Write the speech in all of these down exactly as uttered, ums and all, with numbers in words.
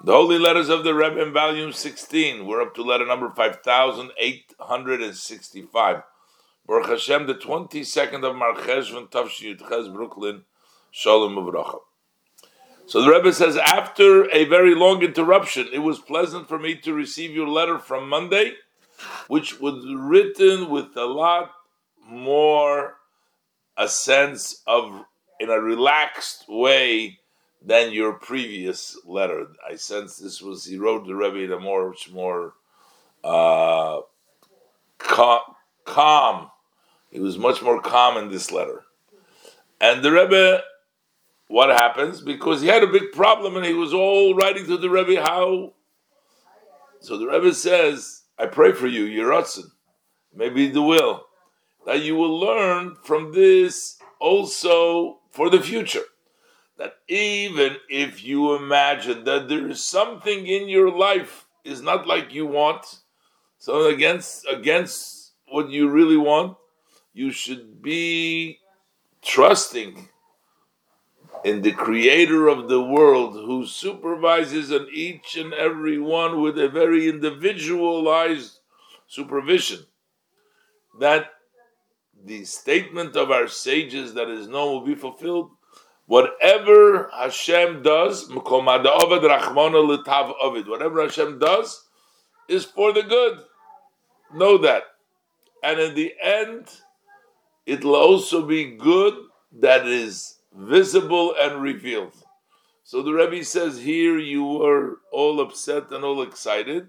The Holy Letters of the Rebbe in volume sixteen. We're up to letter number five thousand eight hundred sixty-five. Baruch Hashem, the twenty-second of Mar Cheshvan, Tavshin Yudches, Brooklyn, Shalom Uvracha. So the Rebbe says, after a very long interruption, it was pleasant for me to receive your letter from Monday, which was written with a lot more a sense of, in a relaxed way, than your previous letter. I sense this was, he wrote the Rebbe in a more, much more uh, calm, calm. He was much more calm in this letter. And the Rebbe, what happens? Because he had a big problem and he was all writing to the Rebbe how. So the Rebbe says, I pray for you, Yeratzin, maybe the will, that you will learn from this also for the future. That even if you imagine that there is something in your life is not like you want, so against against what you really want, you should be trusting in the Creator of the world, who supervises on each and every one with a very individualized supervision. That the statement of our sages that is known will be fulfilled. Whatever Hashem does, whatever Hashem does is for the good. Know that. And in the end, it'll also be good that is visible and revealed. So the Rebbe says here you were all upset and all excited.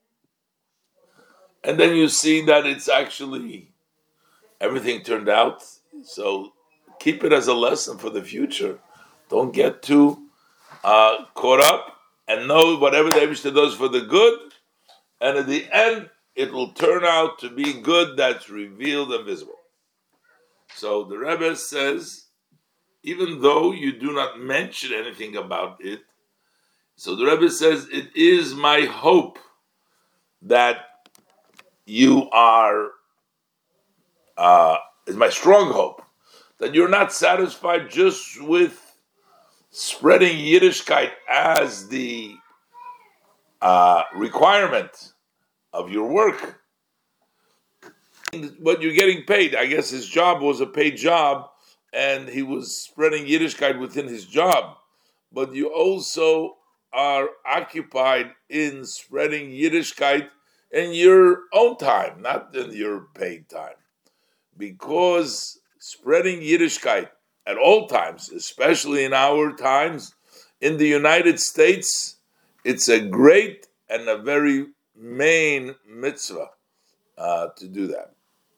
And then you see that it's actually, everything turned out. So keep it as a lesson for the future. Don't get too uh, caught up, and know whatever the Eibishter does for the good, and at the end, it will turn out to be good that's revealed and visible. So the Rebbe says, even though you do not mention anything about it, so the Rebbe says, it is my hope that you are, uh, is my strong hope, that you're not satisfied just with spreading Yiddishkeit as the uh, requirement of your work, but you're getting paid. I guess his job was a paid job, and he was spreading Yiddishkeit within his job. But you also are occupied in spreading Yiddishkeit in your own time, not in your paid time, because spreading Yiddishkeit at all times, especially in our times, in the United States, it's a great and a very main mitzvah uh, to do that.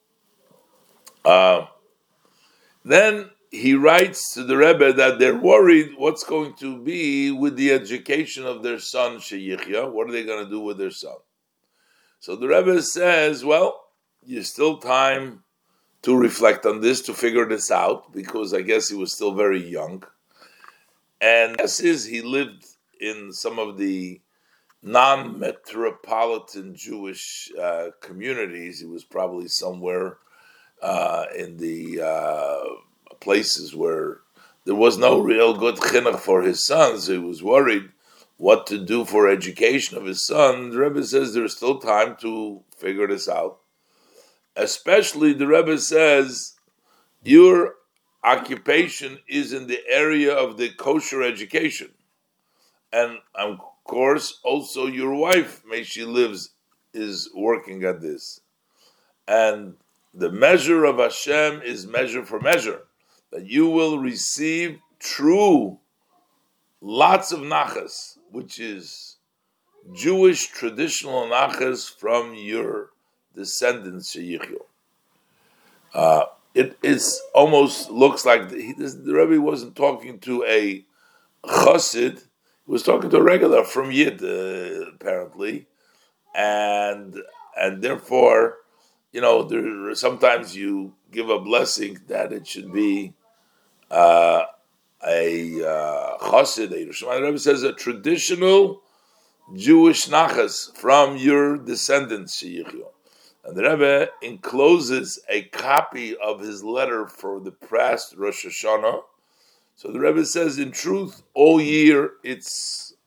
Uh, then he writes to the Rebbe that they're worried what's going to be with the education of their son, Sheyichya. What are they going to do with their son? So the Rebbe says, well, there's still time to reflect on this, to figure this out, because I guess he was still very young. And guess is he lived in some of the non-metropolitan Jewish uh, communities. He was probably somewhere uh, in the uh, places where there was no real good chinuch for his son, so he was worried what to do for education of his son. The Rebbe says there's still time to figure this out. Especially, the Rebbe says, your occupation is in the area of the kosher education. And of course, also your wife, may she lives, is working at this. And the measure of Hashem is measure for measure. That you will receive true, lots of nachas, which is Jewish traditional nachas from your descendants, Sheyichyu. Uh, it is almost looks like the, he, the Rebbe wasn't talking to a chassid; he was talking to a regular from Yid, uh, apparently, and and therefore, you know, there sometimes you give a blessing that it should be uh, a uh, chassid. A the Rebbe says a traditional Jewish nachas from your descendants, Sheyichyu. And the Rebbe encloses a copy of his letter for the past Rosh Hashanah. So the Rebbe says, in truth, all year it's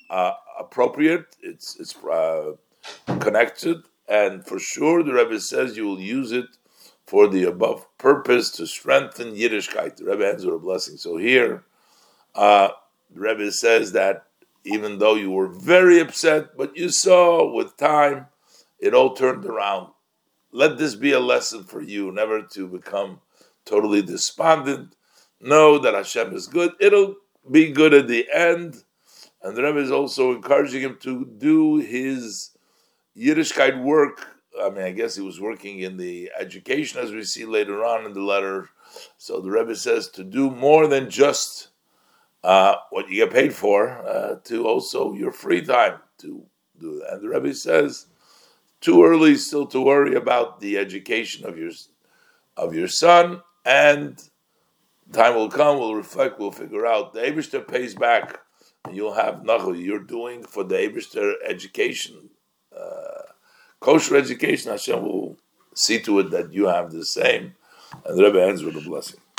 uh, appropriate. It's it's uh, connected, and for sure, the Rebbe says you will use it for the above purpose to strengthen Yiddishkeit. The Rebbe ends with a blessing. So here, uh, the Rebbe says that even though you were very upset, but you saw with time, it all turned around. Let this be a lesson for you, never to become totally despondent. Know that Hashem is good. It'll be good at the end. And the Rebbe is also encouraging him to do his Yiddishkeit work. I mean, I guess he was working in the education, as we see later on in the letter. So the Rebbe says to do more than just uh, what you get paid for, uh, to also your free time to do that. And the Rebbe says, too early still to worry about the education of your of your son, and time will come, we'll reflect, we'll figure out. The Eibishter pays back, and you'll have nachal. You're doing for the Eibishter education, uh, kosher education. Hashem will see to it that you have the same. And the Rebbe ends with a blessing.